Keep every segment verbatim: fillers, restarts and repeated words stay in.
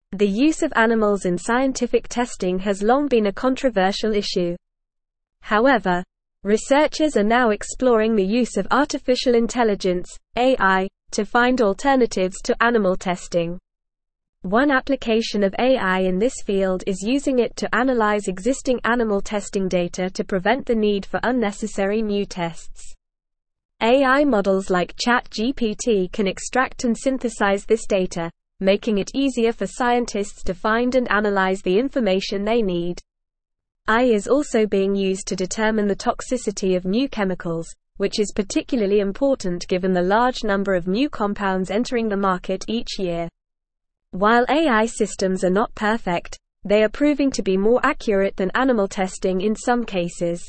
The use of animals in scientific testing has long been a controversial issue. However, researchers are now exploring the use of artificial intelligence, A I, to find alternatives to animal testing. One application of A I in this field is using it to analyze existing animal testing data to prevent the need for unnecessary new tests. A I models like ChatGPT can extract and synthesize this data, making it easier for scientists to find and analyze the information they need. A I is also being used to determine the toxicity of new chemicals, which is particularly important given the large number of new compounds entering the market each year. While A I systems are not perfect, they are proving to be more accurate than animal testing in some cases.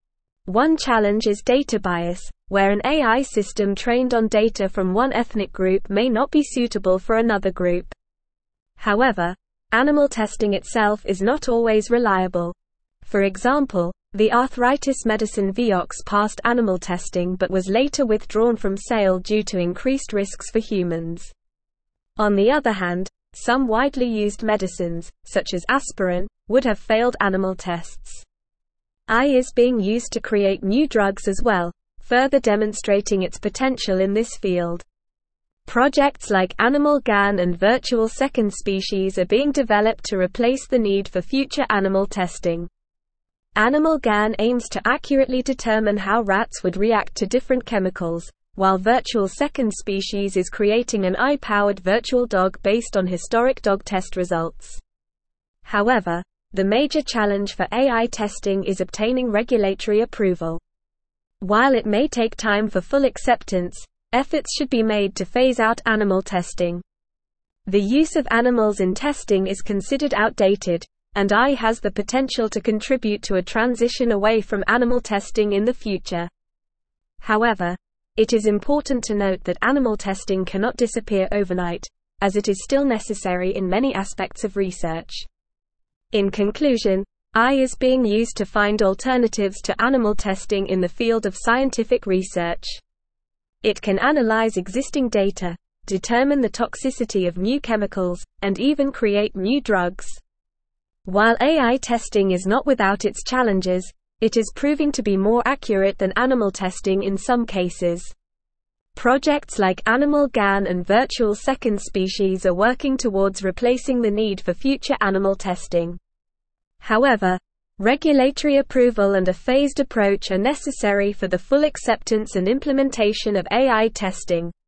One challenge is data bias, where an A I system trained on data from one ethnic group may not be suitable for another group. However, animal testing itself is not always reliable. For example, the arthritis medicine Vioxx passed animal testing but was later withdrawn from sale due to increased risks for humans. On the other hand, some widely used medicines, such as aspirin, would have failed animal tests. A I is being used to create new drugs as well, further demonstrating its potential in this field. Projects like Animal GAN and Virtual Second Species are being developed to replace the need for future animal testing. Animal GAN aims to accurately determine how rats would react to different chemicals, while Virtual Second Species is creating an A I-powered virtual dog based on historic dog test results. However, the major challenge for A I testing is obtaining regulatory approval. While it may take time for full acceptance, efforts should be made to phase out animal testing. The use of animals in testing is considered outdated, and A I has the potential to contribute to a transition away from animal testing in the future. However, it is important to note that animal testing cannot disappear overnight, as it is still necessary in many aspects of research. In conclusion, A I is being used to find alternatives to animal testing in the field of scientific research. It can analyze existing data, determine the toxicity of new chemicals, and even create new drugs. While A I testing is not without its challenges, it is proving to be more accurate than animal testing in some cases. Projects like Animal GAN and Virtual Second Species are working towards replacing the need for future animal testing. However, regulatory approval and a phased approach are necessary for the full acceptance and implementation of A I testing.